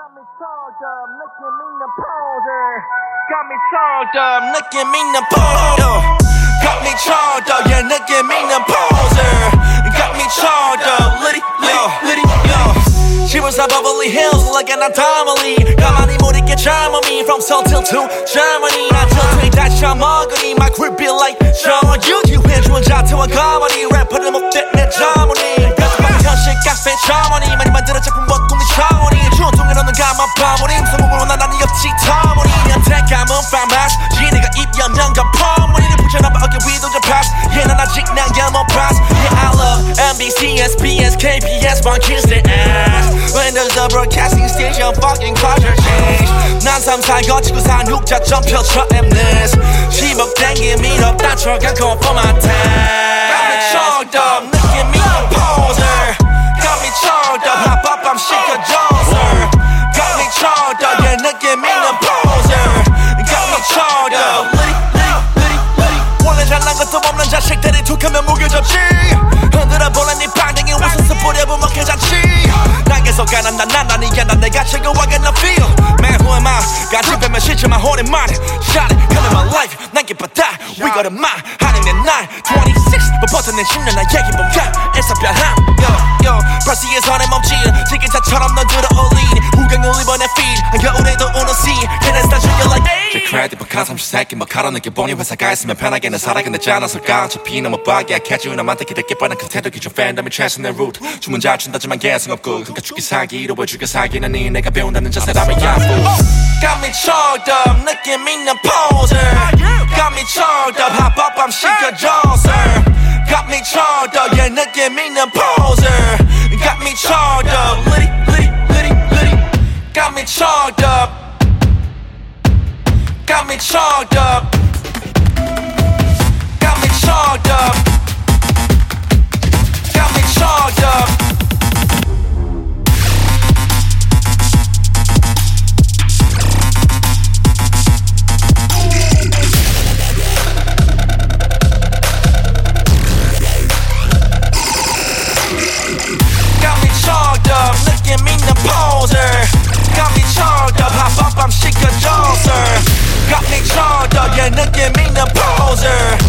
Got me charged up, looking me the poser. Got me charged up, looking me the poser. Got me charged up, yeah, looking me the poser. Got me charged up, litty, yo. She was a Beverly Hills like an anomaly. 가만히 못 있게 Germany from Seoul to Germany. until 돼 다시 먹으니 my grip be like Sean Yuji. 해주는 자태와 가만히 래퍼를 못대 내 자문이. 현실 카페 자문이 많이 만들어 작품 먹고미 차원이. 주통에 넣는 가만 파머리 성공으로 난 아니 없지 터머니. 연택감은 파마스 지네가 입 열면 퍼머니를 붙여놔봐 어깨 위도 좀 pass. Yeah 난 아직 난 영어 pass. Yeah I love NBC, SBS, KBS monkeys their ass. When there's a broadcasting station fucking culture change. 난 3, 4 거치고 4, 6자점 펼쳐 Mness. 10억 땡기 밀어 따쳐간 거 for my time. Got me choked up, looking me a poser. Got me choked up, hop up, I'm sick of Johnson. Got me choked up, yeah, looking me a poser. Got me choked up, litty. 원래 잘난 것도 없는 자식들이 툭하면 무겨졌지. 흔들어 보란 네 방댕이 웃어서 뿌려보면 괜찮지. 난 계속 가난 난 아니야 난 내가 최고하겠나 feel. Man who am I? 같이 뵈면 싫지만 혼인 말해. Shot it, come in my life 난 기뻤다. We got a mind 하는 날 26 버텨낸 10년 나 얘기 뭔가 일사별함. Yo 벌스에서 내 몸짓 지게차처럼 넌 들어올리니. 후광을 입어 내 feed 한겨울에도 우는 sea. 걔네 스타일 you're like 제 크레딧 박한 30새끼 뭐 가로 느껴 보니 회사가 있으면 편하게 는 살아가는지 않았을까. 어차피 너무 빡이야 캐주나 많다 기댈게 뻔한 그태도 기존 팬덤이 최선의 루트. 춤은 잘 춘다지만 개성 없고 그러니까 죽기 사기로 보여주게 사기는 이 내가 배운다는 자세라면 야구. Got me choked up looking me the poser. Got me choked up hop up I'm sick of Johnson. Got me choked up yeah looking me the poser. Got me choked up litty. Got me choked up. Got me choked up. Got me choked up. Got me choked up. Got me choked up, looking me the poser. Got me choked up, hop up, I'm sick of Johnson. Got me choked up, yeah, looking me the poser.